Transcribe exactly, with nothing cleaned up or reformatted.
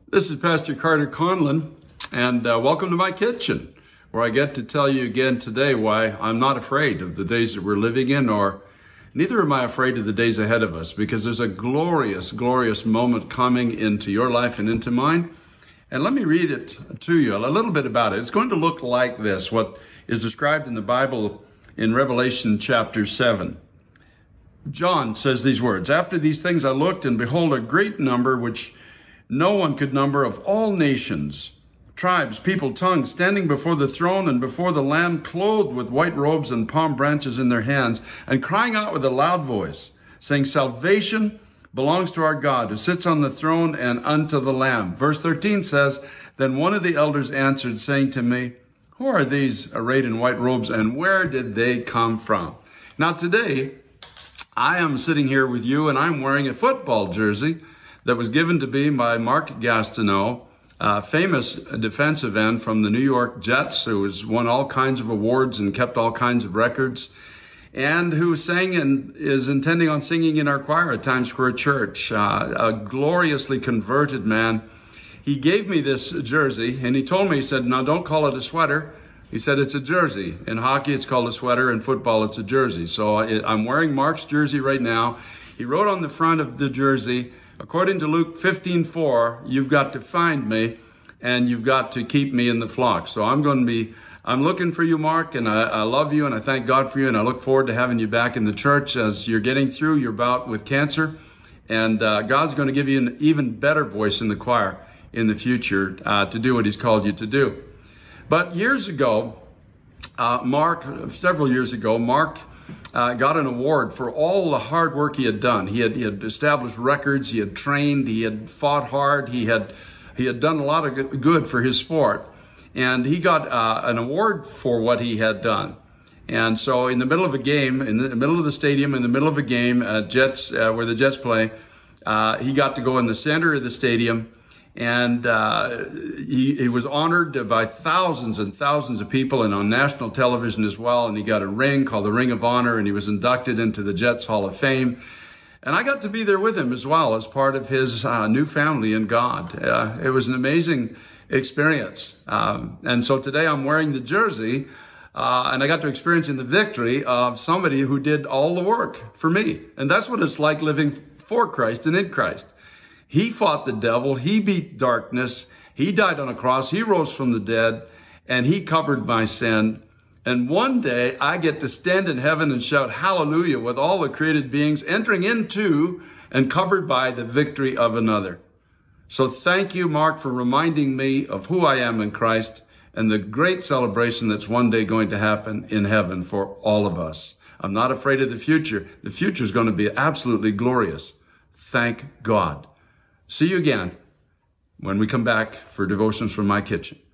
This is Pastor Carter Conlon, and uh, welcome to my kitchen, where I get to tell you again today why I'm not afraid of the days that we're living in, or neither am I afraid of the days ahead of us, because there's a glorious, glorious moment coming into your life and into mine. And let me read it to you, a little bit about it. It's going to look like this, what is described in the Bible in Revelation chapter seven. John says these words, "After these things I looked, and behold, a great number, which no one could number, of all nations, tribes, people, tongues, standing before the throne and before the Lamb, clothed with white robes and palm branches in their hands, and crying out with a loud voice, saying, Salvation belongs to our God, who sits on the throne, and unto the Lamb." Verse thirteen says, "Then one of the elders answered, saying to me, Who are these arrayed in white robes, and where did they come from?" Now today, I am sitting here with you, and I'm wearing a football jersey that was given to me by Mark Gastineau, a famous defensive end from the New York Jets, who has won all kinds of awards and kept all kinds of records, and who sang and is intending on singing in our choir at Times Square Church. Uh, a gloriously converted man. He gave me this jersey, and he told me, he said, "Now don't call it a sweater." He said, "It's a jersey. In hockey, it's called a sweater. In football, it's a jersey." So I'm wearing Mark's jersey right now. He wrote on the front of the jersey, according to Luke fifteen four, "You've got to find me, and you've got to keep me in the flock." So I'm going to be, I'm looking for you, Mark, and I, I love you, and I thank God for you, and I look forward to having you back in the church as you're getting through your bout with cancer. And uh, God's going to give you an even better voice in the choir in the future uh, to do what He's called you to do. But years ago, uh, Mark, several years ago, Mark Uh, got an award for all the hard work he had done. He had, he had established records, he had trained, he had fought hard, he had he had done a lot of good for his sport. And he got uh, an award for what he had done. And so in the middle of a game, in the middle of the stadium, in the middle of a game, uh, Jets, uh, where the Jets play, uh, he got to go in the center of the stadium. And uh, he, he was honored by thousands and thousands of people, and on national television as well. And he got a ring called the Ring of Honor, and he was inducted into the Jets Hall of Fame. And I got to be there with him as well as part of his uh, new family in God. Uh, it was an amazing experience. Um, and so today I'm wearing the jersey, uh, and I got to experience in the victory of somebody who did all the work for me. And that's what it's like living for Christ and in Christ. He fought the devil, he beat darkness, he died on a cross, he rose from the dead, and he covered my sin. And one day I get to stand in heaven and shout hallelujah with all the created beings, entering into and covered by the victory of another. So thank you, Mark, for reminding me of who I am in Christ and the great celebration that's one day going to happen in heaven for all of us. I'm not afraid of the future. The future is going to be absolutely glorious. Thank God. See you again when we come back for Devotions from My Kitchen.